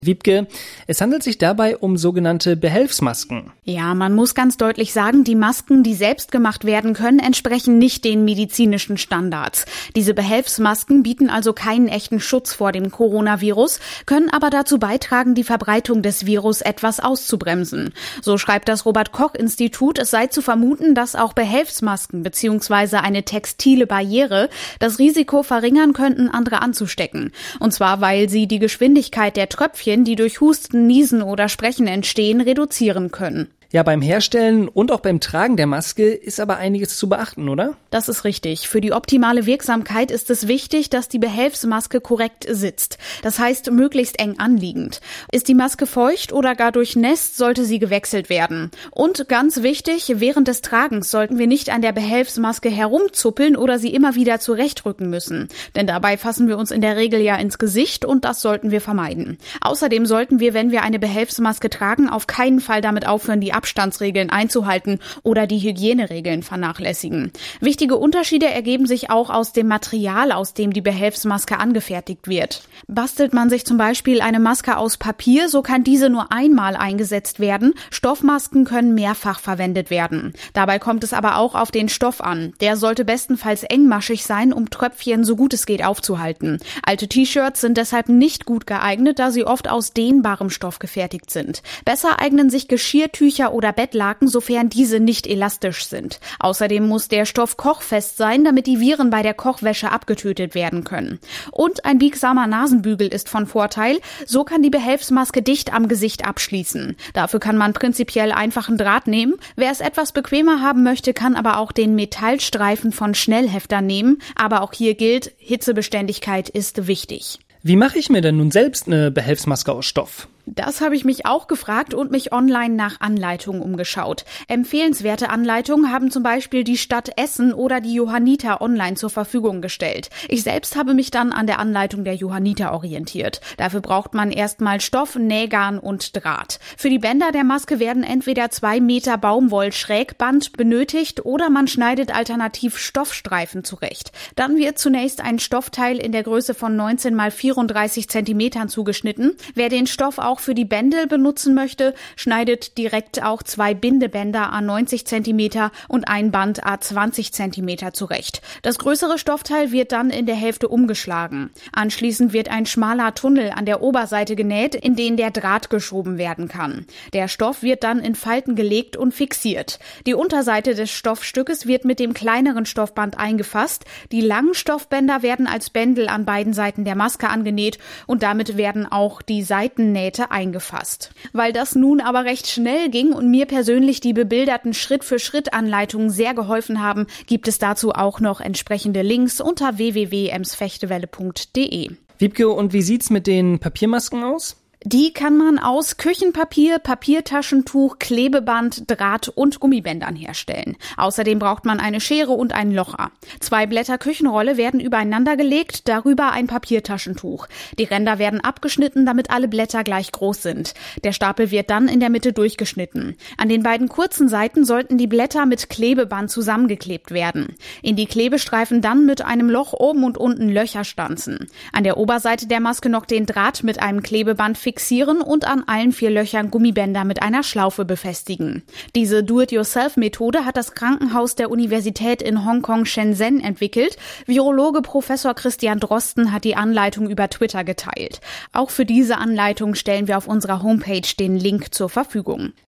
Wiebke, es handelt sich dabei um sogenannte Behelfsmasken. Ja, man muss ganz deutlich sagen, die Masken, die selbst gemacht werden können, entsprechen nicht den medizinischen Standards. Diese Behelfsmasken bieten also keinen echten Schutz vor dem Coronavirus, können aber dazu beitragen, die Verbreitung des Virus etwas auszubremsen. So schreibt das Robert-Koch-Institut, es sei zu vermuten, dass auch Behelfsmasken bzw. eine textile Barriere das Risiko verringern könnten, andere anzustecken. Und zwar, weil sie die Geschwindigkeit der Tröpfchen, die durch Husten, Niesen oder Sprechen entstehen, reduzieren können. Ja, beim Herstellen und auch beim Tragen der Maske ist aber einiges zu beachten, oder? Das ist richtig. Für die optimale Wirksamkeit ist es wichtig, dass die Behelfsmaske korrekt sitzt. Das heißt, möglichst eng anliegend. Ist die Maske feucht oder gar durchnässt, sollte sie gewechselt werden. Und ganz wichtig, während des Tragens sollten wir nicht an der Behelfsmaske herumzuppeln oder sie immer wieder zurechtrücken müssen. Denn dabei fassen wir uns in der Regel ja ins Gesicht und das sollten wir vermeiden. Außerdem sollten wir, wenn wir eine Behelfsmaske tragen, auf keinen Fall damit aufhören, die Abstandsregeln einzuhalten oder die Hygieneregeln vernachlässigen. Wichtige Unterschiede ergeben sich auch aus dem Material, aus dem die Behelfsmaske angefertigt wird. Bastelt man sich zum Beispiel eine Maske aus Papier, so kann diese nur einmal eingesetzt werden. Stoffmasken können mehrfach verwendet werden. Dabei kommt es aber auch auf den Stoff an. Der sollte bestenfalls engmaschig sein, um Tröpfchen so gut es geht aufzuhalten. Alte T-Shirts sind deshalb nicht gut geeignet, da sie oft aus dehnbarem Stoff gefertigt sind. Besser eignen sich Geschirrtücher oder Bettlaken, sofern diese nicht elastisch sind. Außerdem muss der Stoff kochfest sein, damit die Viren bei der Kochwäsche abgetötet werden können. Und ein biegsamer Nasenbügel ist von Vorteil. So kann die Behelfsmaske dicht am Gesicht abschließen. Dafür kann man prinzipiell einfachen Draht nehmen. Wer es etwas bequemer haben möchte, kann aber auch den Metallstreifen von Schnellheftern nehmen. Aber auch hier gilt, Hitzebeständigkeit ist wichtig. Wie mache ich mir denn nun selbst eine Behelfsmaske aus Stoff? Das habe ich mich auch gefragt und mich online nach Anleitungen umgeschaut. Empfehlenswerte Anleitungen haben zum Beispiel die Stadt Essen oder die Johanniter online zur Verfügung gestellt. Ich selbst habe mich dann an der Anleitung der Johanniter orientiert. Dafür braucht man erstmal Stoff, Nähgarn und Draht. Für die Bänder der Maske werden entweder 2 Meter Baumwoll-Schrägband benötigt oder man schneidet alternativ Stoffstreifen zurecht. Dann wird zunächst ein Stoffteil in der Größe von 19 x 34 Zentimetern zugeschnitten. Wer den Stoff auch für die Bändel benutzen möchte, schneidet direkt auch 2 Bindebänder à 90 cm und ein Band à 20 cm zurecht. Das größere Stoffteil wird dann in der Hälfte umgeschlagen. Anschließend wird ein schmaler Tunnel an der Oberseite genäht, in den der Draht geschoben werden kann. Der Stoff wird dann in Falten gelegt und fixiert. Die Unterseite des Stoffstückes wird mit dem kleineren Stoffband eingefasst. Die langen Stoffbänder werden als Bändel an beiden Seiten der Maske angenäht und damit werden auch die Seitennähte eingefasst. Weil das nun aber recht schnell ging und mir persönlich die bebilderten Schritt-für-Schritt-Anleitungen sehr geholfen haben, gibt es dazu auch noch entsprechende Links unter www.emsfechtewelle.de. Wiebke, und wie sieht's mit den Papiermasken aus? Die kann man aus Küchenpapier, Papiertaschentuch, Klebeband, Draht und Gummibändern herstellen. Außerdem braucht man eine Schere und einen Locher. 2 Blätter Küchenrolle werden übereinander gelegt, darüber ein Papiertaschentuch. Die Ränder werden abgeschnitten, damit alle Blätter gleich groß sind. Der Stapel wird dann in der Mitte durchgeschnitten. An den beiden kurzen Seiten sollten die Blätter mit Klebeband zusammengeklebt werden. In die Klebestreifen dann mit einem Loch oben und unten Löcher stanzen. An der Oberseite der Maske noch den Draht mit einem Klebeband fixieren und an allen 4 Löchern Gummibänder mit einer Schlaufe befestigen. Diese Do-it-yourself-Methode hat das Krankenhaus der Universität in Hongkong Shenzhen entwickelt. Virologe Professor Christian Drosten hat die Anleitung über Twitter geteilt. Auch für diese Anleitung stellen wir auf unserer Homepage den Link zur Verfügung.